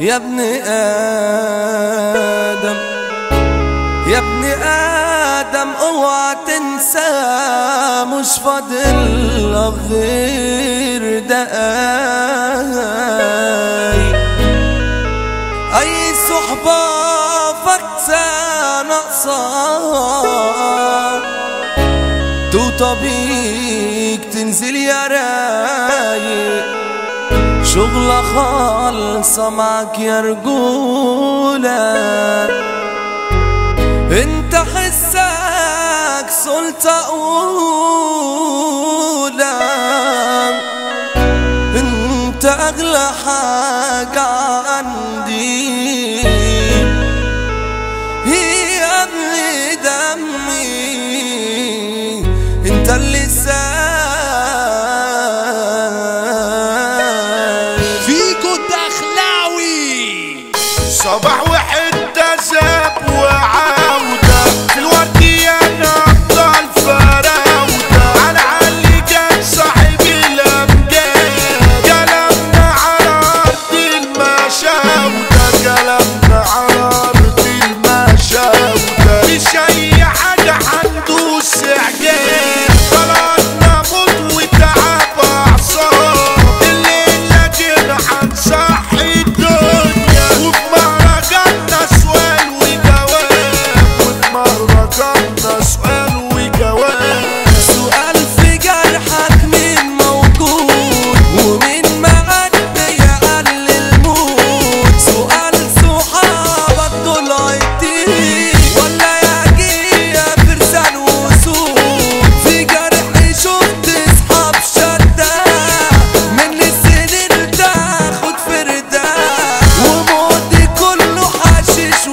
يا ابن آدم يا ابن آدم اوعى تنسى مش فاضل غير دقايق. أي صحبة فاكسة ناقصة توطى بيك تنزل يا رايق. شغلة خالصة معك يا رجولة انت حسك سلطة أولى. انت أغلى حاجة عندي هي ابن دمي انت اللي فيكو دخلاوي. صباح وحدة زاب وعودة في الوردية نبضل فراودة على علي كان صاحب الأمجاد. كلامنا على أرض المشاودة كلامنا على أرض المشاودة مش أي حاجة هندوس إعجاب. طلعنا موت وتعب أعصاب الليلة كده هنصحي الدنيا. وفي مهرجاننا سؤال وجواب وفي مهرجاننا سؤال وجواب. سؤال في جرحك مين موجود ومين معدي يقل الموت. سؤال صحابك دول عيتين ولا يجي فرسان وسود. في جرحي شفت اصحاب شدة من السنين تاخد فردة وموتي كله حشيش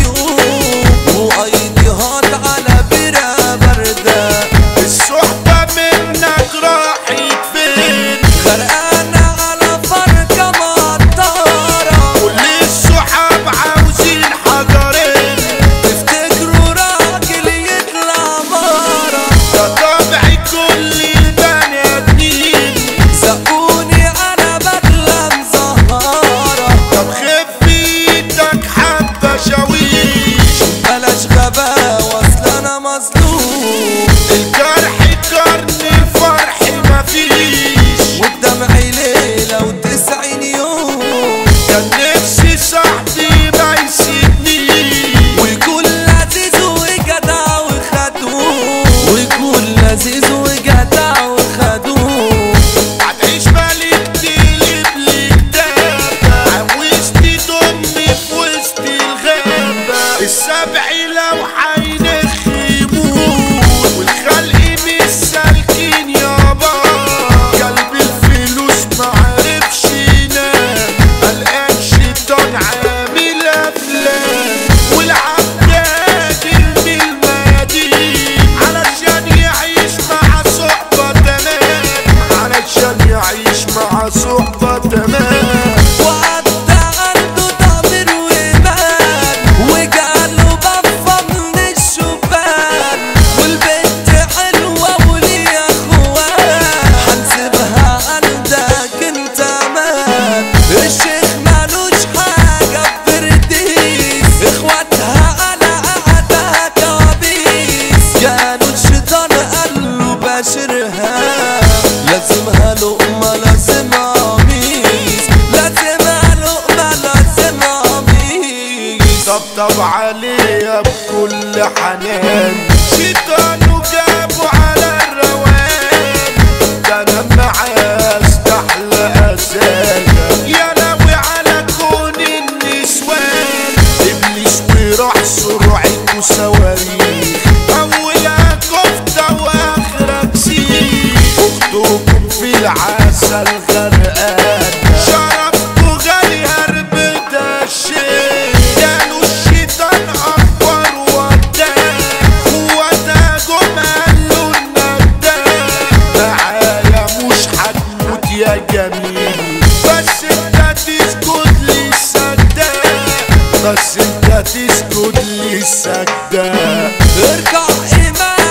وكيوب وايديهات على بيرة باردة. الصحبة منك راحت فين؟ غرقانة على فرقة مطارة كل الصحاب عاوزين حجرين تفتكروا راجل يطلع بارة. ده طبع كل البني آدمين. زقوني أنا بدلة مزهرة طب خف ايدك حبة شاويش. بلاش غباوة أصل أنا مظلوم الجرح قرن الفرح مفيش. والدمع ليلة و90 يوم. كان نفسي صاحبي ما يسيبنيش ويكون لذيذ وجدع وخدوم ويكون لذيذ وجدع وخدوم. هتعيش ملك تقلب لكتابة عاوزتي ضمي في وسط الغابة. السبع لو هينخ يموت والخلق مش سالكين يابا. قلب الفلوس معرفش ينام قلقان شيطان عامل أفلام. والعباد يرمي الميادين علشان يعيش مع صحبة تمام علشان يعيش مع صحبة تمام. وعدى عنده ضمير وإيمان وجعله بفة من الشبان. والبنت حلوة وليها اخوان هنسيبها عندك انت مان. الشيخ مالوش حاجة بفرديس اخواتها على قعدها كوابيس. كانوا الشيطان قاله باشرها لازمها لقمة لازمها قميص لازمها لقمة لازمها قميص. طبطب عليها بكل حنان شيطانه جابه على الروان. ده انا معاه استحلى أذايا يا لوي على كون النسوان. ابليس وراح سرعته صواريخ اولها كفتة واخرها سيخ. اختكم في العسل غرقان شربته غالي هرب ده الشيخ. قالوا الشيطان اكبر ودان هو ده جماله الندان. معايا مش هتموت يا جميل بس انت تسجد لي السجدان. بس انت تسجد لي السجدان. ارجع إيمان